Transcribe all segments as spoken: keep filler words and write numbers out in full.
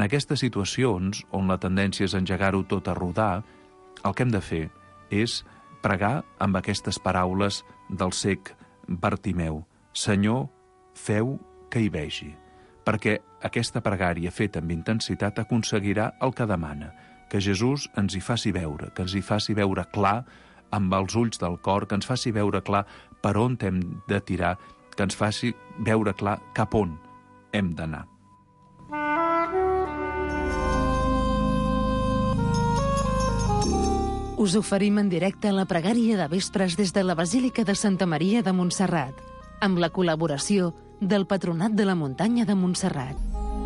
aquestes situacions, on la tendència és engegar-ho tot a rodar, el que hem de fer és pregar amb aquestes paraules del cec Bartimeu: Senyor, feu que hi vegi. Perquè aquesta pregària feta amb intensitat aconseguirà el que demana, que Jesús ens hi faci veure, que ens hi faci veure clar amb els ulls del cor, que ens faci veure clar per on hem de tirar, que ens faci veure clar cap on hem d'anar. Us oferim en directe la pregària de vespres des de la Basílica de Santa Maria de Montserrat, amb la col·laboració del Patronat de la Muntanya de Montserrat.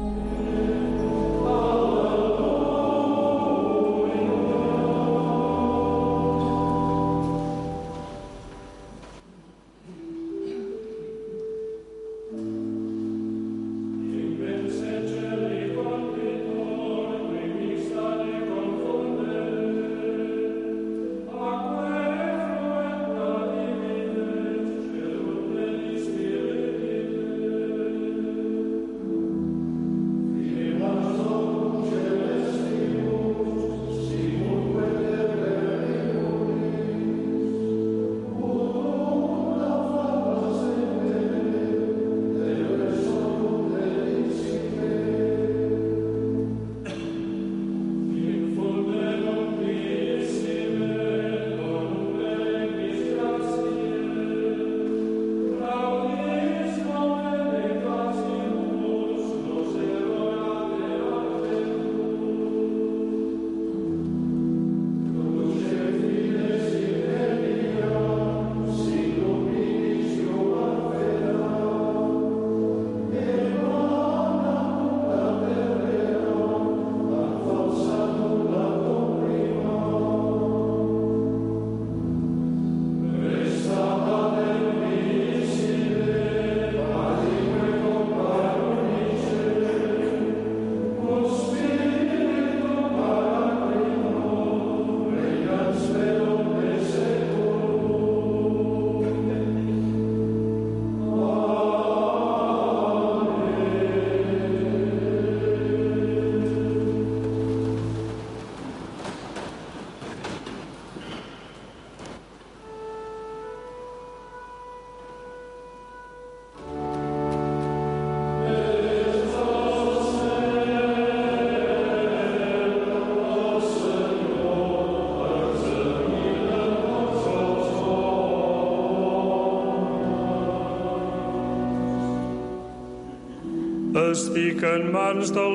Estic en mans del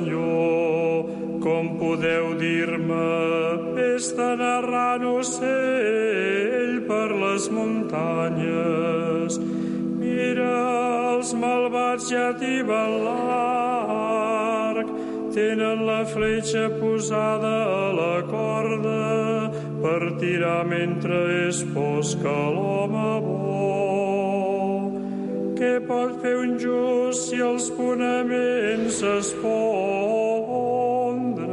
Senyor, com podeu dir-me, vés-te'n errant ocell per les muntanyes. Mira, els malvats ja tiben l'arc, tenen la fletxa posada a la corda per tirar mentre és fosc a l'home bo. Què pot fer un just si els fonaments es fondren?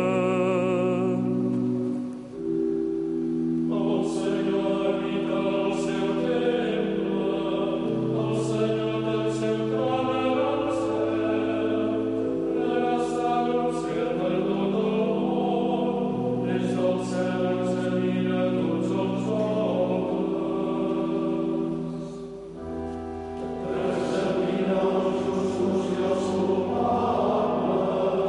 El Senyor habita el seu temple, el Senyor del seu tron al cel, allà està l'observa tot el món, des del cel examina tots els homes. Examina els justos i els culpables,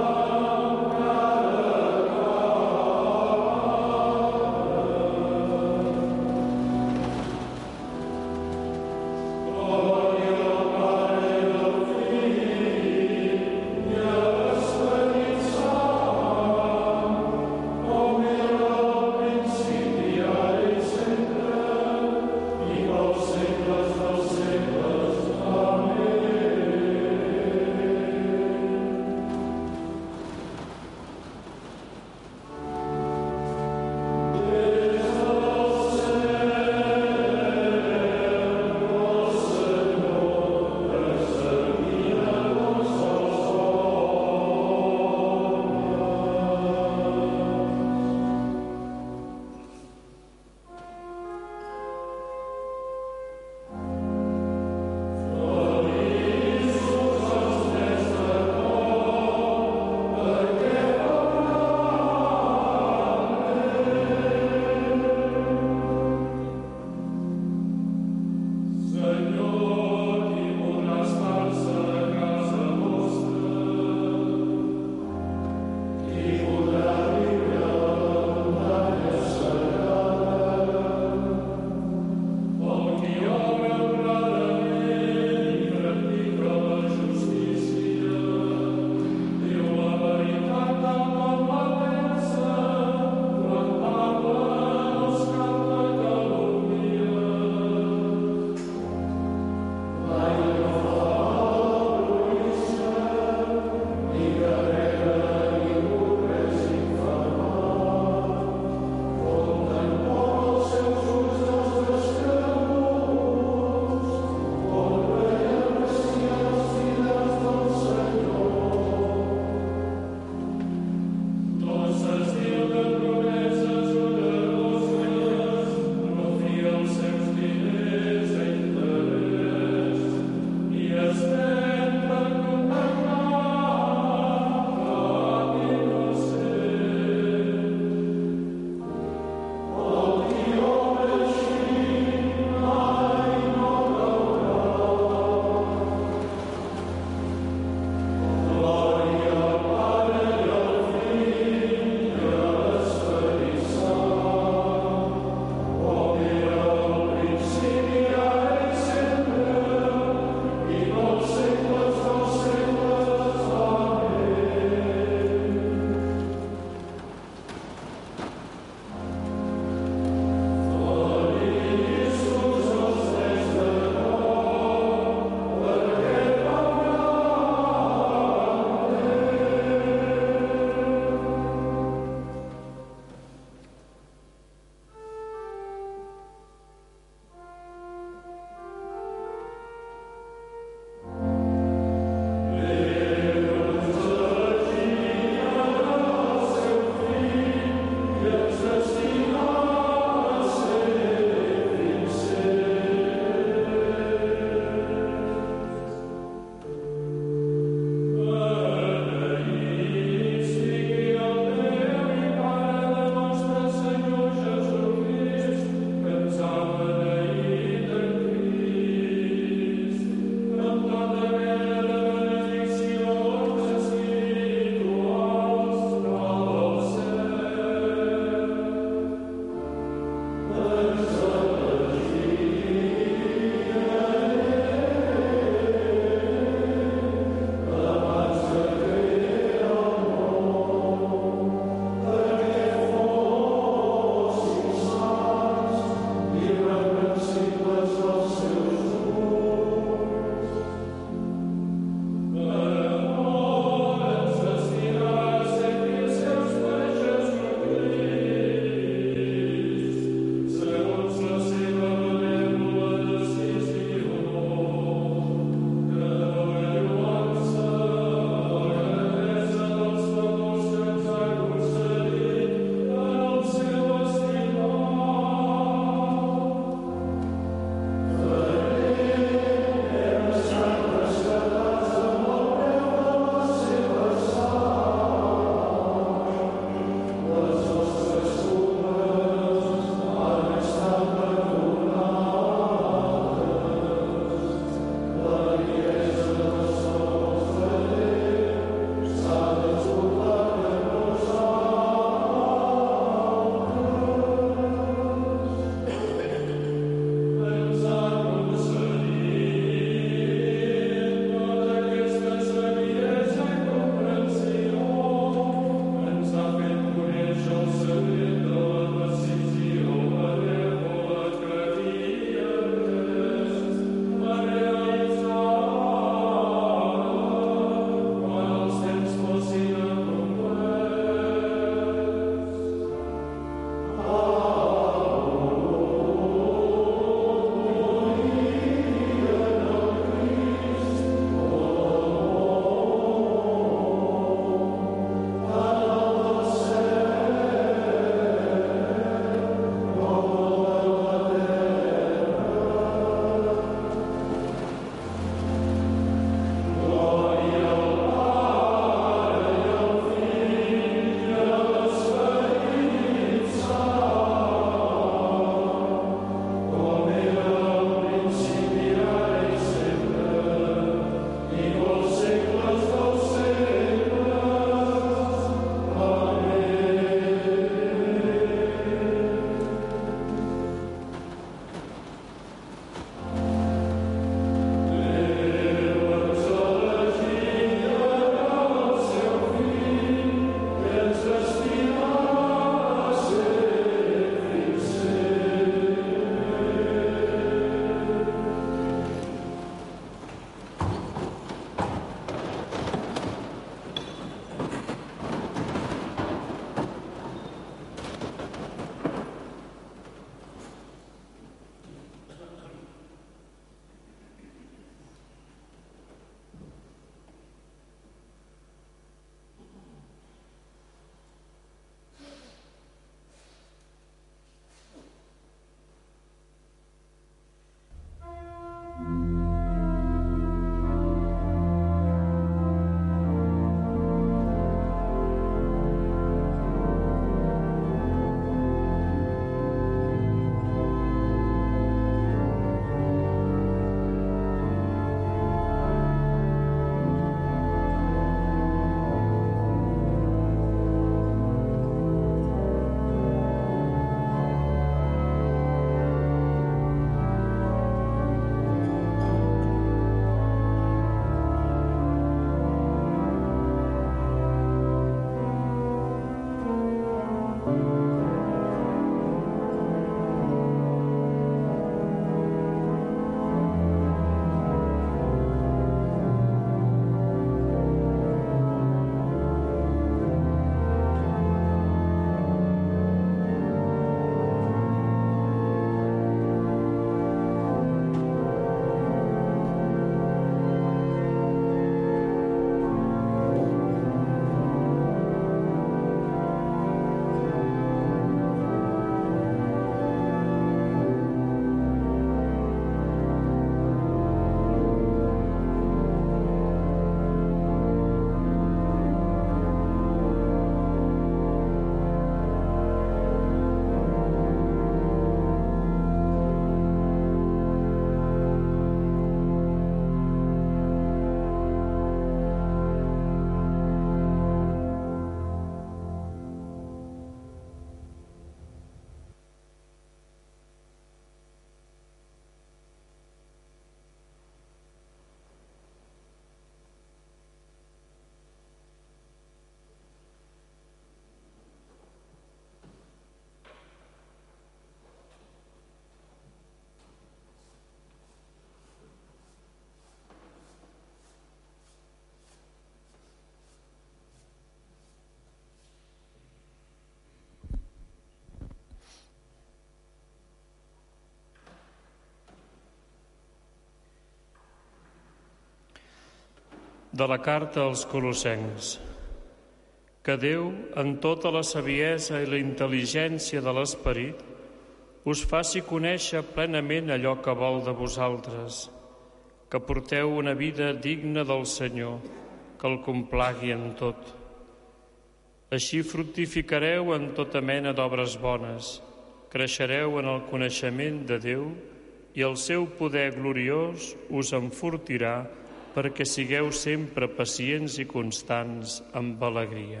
De la carta als Colossencs. Que Déu, en tota la saviesa i la intel·ligència de l'esperit, us faci conèixer plenament allò que vol de vosaltres, que porteu una vida digna del Senyor, que el complagui en tot. Així fructificareu en tota mena d'obres bones, creixereu en el coneixement de Déu i el seu poder gloriós us enfortirà perquè sigueu sempre pacients i constants amb alegria.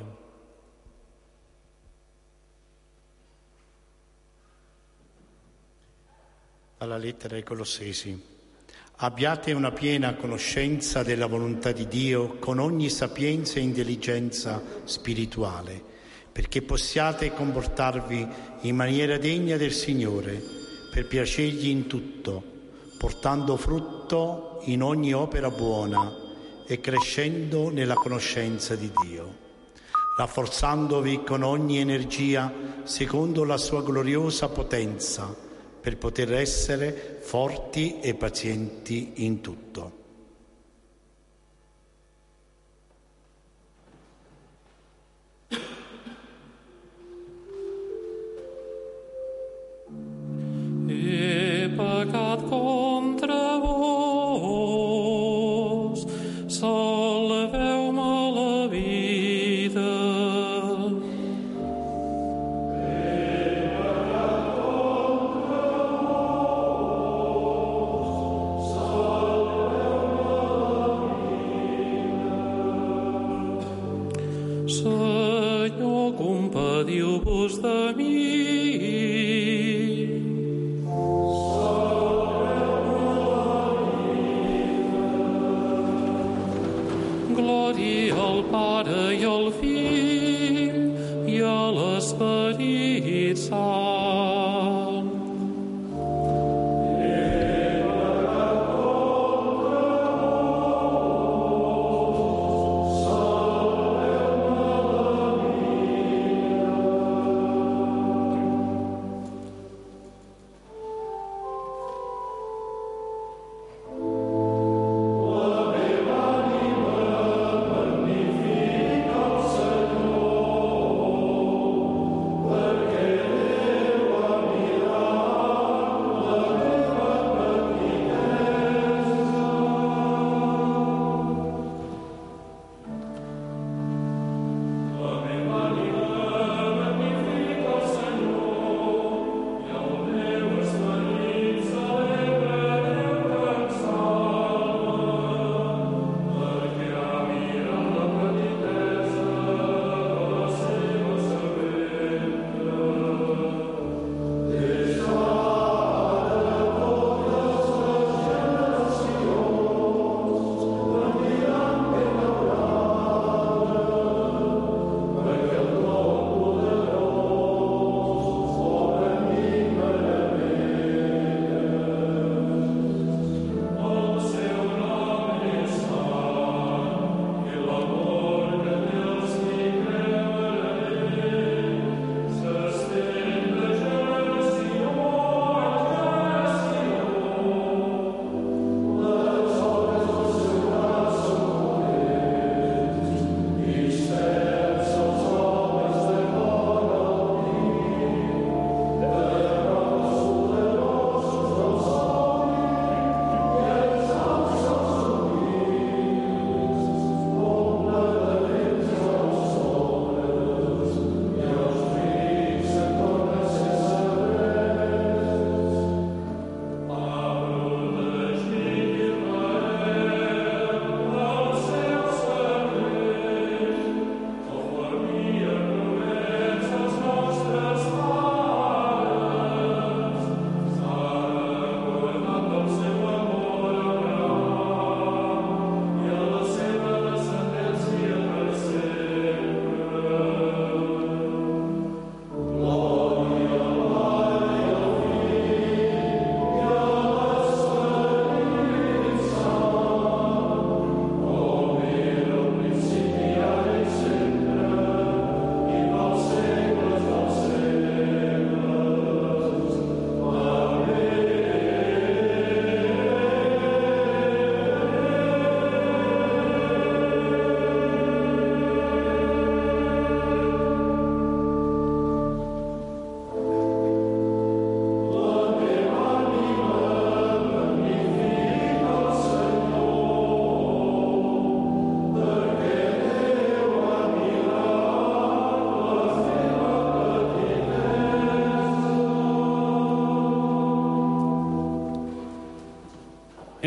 Alla lettera ai Colossesi. Abbiate una piena conoscenza della volontà di Dio con ogni sapienza e intelligenza spirituale, perché possiate comportarvi in maniera degna del Signore, per piacergli in tutto, portando frutto in ogni opera buona e crescendo nella conoscenza di Dio, rafforzandovi con ogni energia secondo la sua gloriosa potenza, per poter essere forti e pazienti in tutto. He pecat contra vos, salveu-me la vida. Senyor, compadiu-vos de mi. Glòria al Pare i al Fill i a l'Esperit Sant. Perché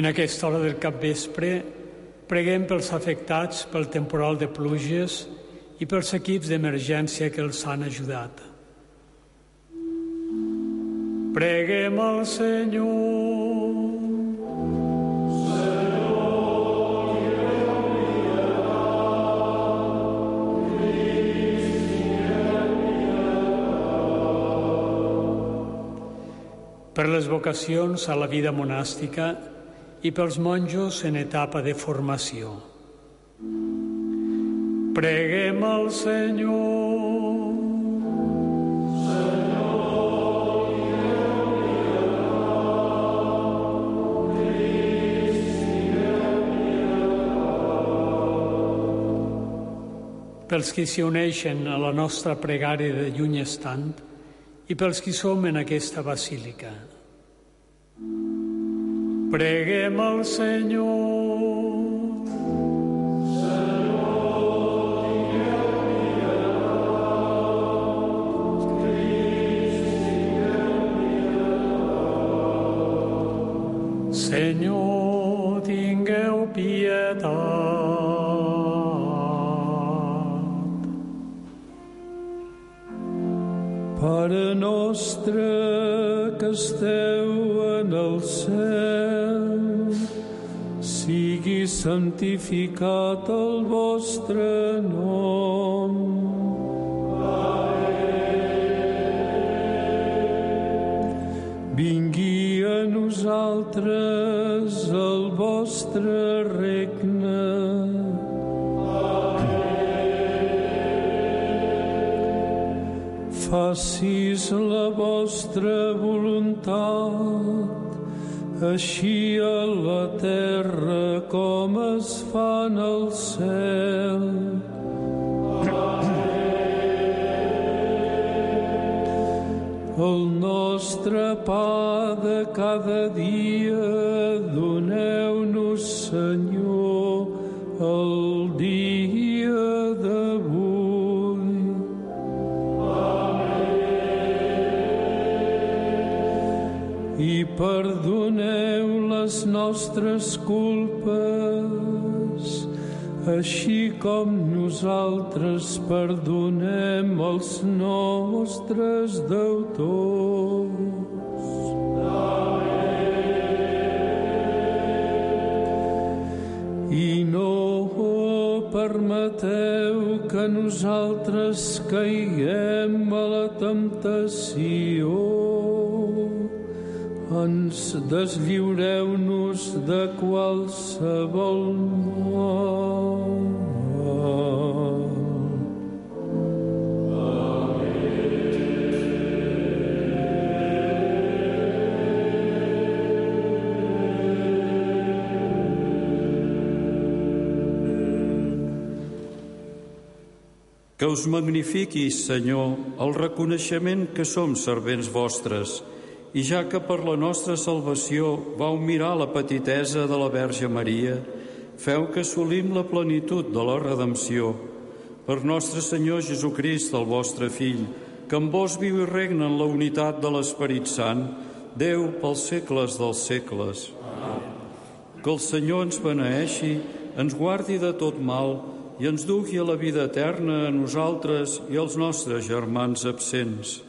En aquesta hora del capvespre, preguem pels afectats pel temporal de pluges i pels equips d'emergència que els han ajudat. Preguem al Senyor. Per les vocacions a la vida monàstica i pels monjos en etapa de formació. Preguem al Senyor. Senyor, pels qui s'hi uneixen a la nostra pregària de lluny estant i pels qui som en aquesta basílica. Preguem al Senyor. Senyor, tingueu pietat. Crist, tingueu pietat. Senyor, tingueu pietat. Pare nostre que esteu en el cel, sigui santificat el vostre nom. Vingui a nosaltres el vostre regne. Facis la vostra voluntat, així a la terra com es fa en el cel. El nostre pa de cada dia doneu-nos, Senyor, el dia d'avui. I perdoneu les nostres culpes, així com nosaltres perdonem els nostres deutors. I no permeteu que nosaltres caiguem a la temptació. Ens deslliureu-nos de qualsevol mal. Que us magnifiqui, Senyor, el reconeixement que som servents vostres, i ja que per la nostra salvació vau mirar la petitesa de la Verge Maria, feu que assolim la plenitud de la redempció. Per nostre Senyor Jesucrist, el vostre Fill, que amb vos viu i regna en la unitat de l'Esperit Sant, Déu pels segles dels segles. Amén. Que el Senyor ens beneeixi, ens guardi de tot mal i ens dugui a la vida eterna a nosaltres i als nostres germans absents.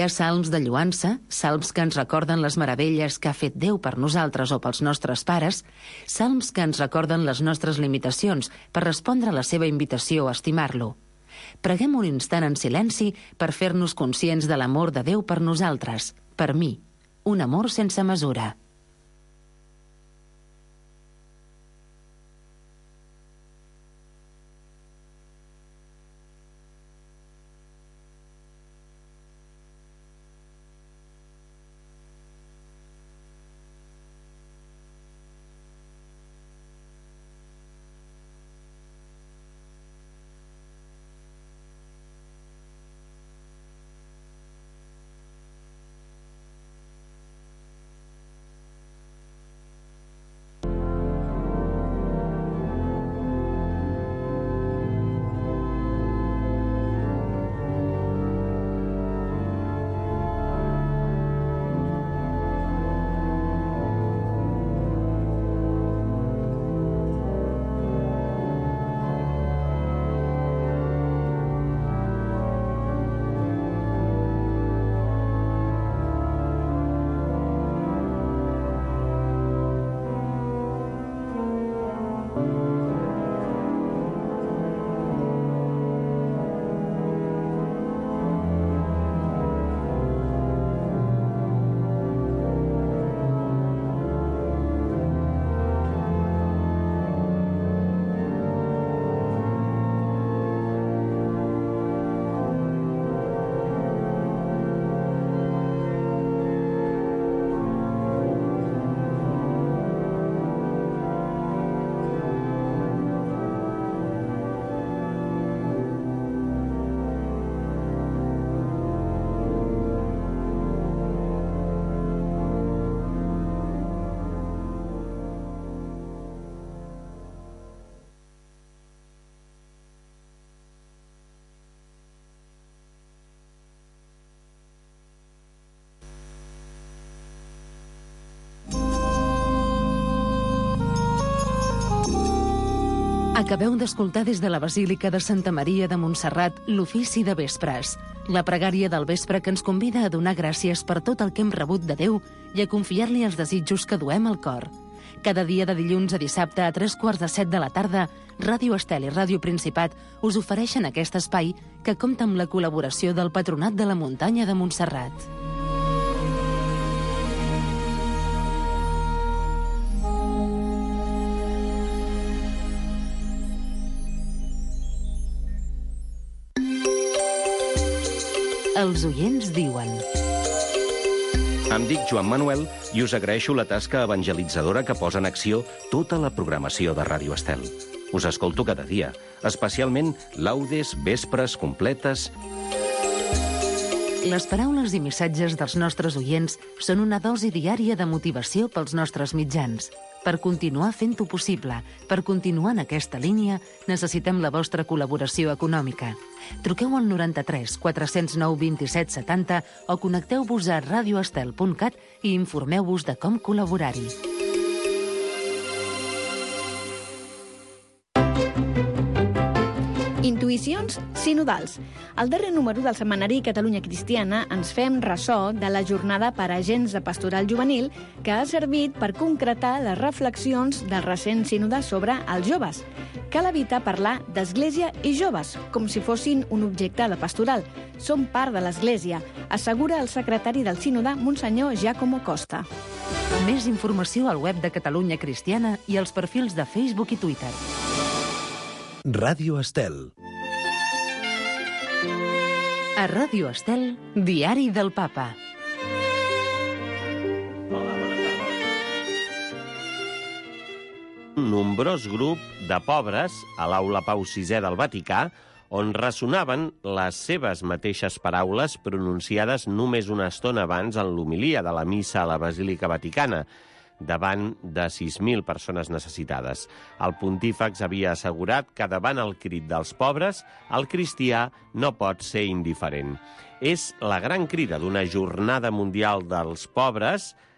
Hi ha salms de lloança, salms que ens recorden les meravelles que ha fet Déu per nosaltres o pels nostres pares, salms que ens recorden les nostres limitacions per respondre a la seva invitació a estimar-lo. Preguem un instant en silenci per fer-nos conscients de l'amor de Déu per nosaltres, per mi, un amor sense mesura. Acabeu d'escoltar des de la Basílica de Santa Maria de Montserrat l'ofici de vespres, la pregària del vespre que ens convida a donar gràcies per tot el que hem rebut de Déu i a confiar-li els desitjos que duem al cor. Cada dia de dilluns a dissabte a tres quarts de set de la tarda, Ràdio Estel i Ràdio Principat us ofereixen aquest espai que compta amb la col·laboració del Patronat de la Muntanya de Montserrat. Els oients diuen... Em dic Joan Manuel i us agraeixo la tasca evangelitzadora que posa en acció tota la programació de Ràdio Estel. Us escolto cada dia, especialment laudes, vespres, completes... Les paraules i missatges dels nostres oients són una dosi diària de motivació pels nostres mitjans. Per continuar fent-ho possible, per continuar en aquesta línia, necessitem la vostra col·laboració econòmica. Truqueu al noranta-tres quatre cents nou vint-i-set setanta o connecteu-vos a radioestel punt cat i informeu-vos de com col·laborar-hi. Intuïcions sinodals. Al darrer número del setmanari Catalunya Cristiana ens fem ressò de la jornada per a agents de pastoral juvenil que ha servit per concretar les reflexions del recent sínode sobre els joves. Cal evitar parlar d'església i joves, com si fossin un objecte de pastoral. Som part de l'església, assegura el secretari del sínode, Monsenyor Giacomo Costa. Més informació al web de Catalunya Cristiana i als perfils de Facebook i Twitter. Ràdio Estel. A Ràdio Estel, Diari del Papa. Un nombrós grup de pobres a l'Aula Pau sisè del Vaticà, on ressonaven les seves mateixes paraules pronunciades només una estona abans en l'homilia de la missa a la Basílica Vaticana, davant de sis mil persones necessitades. El pontífex havia assegurat que davant el crit dels pobres, el cristià no pot ser indiferent. És la gran crida d'una jornada mundial dels pobres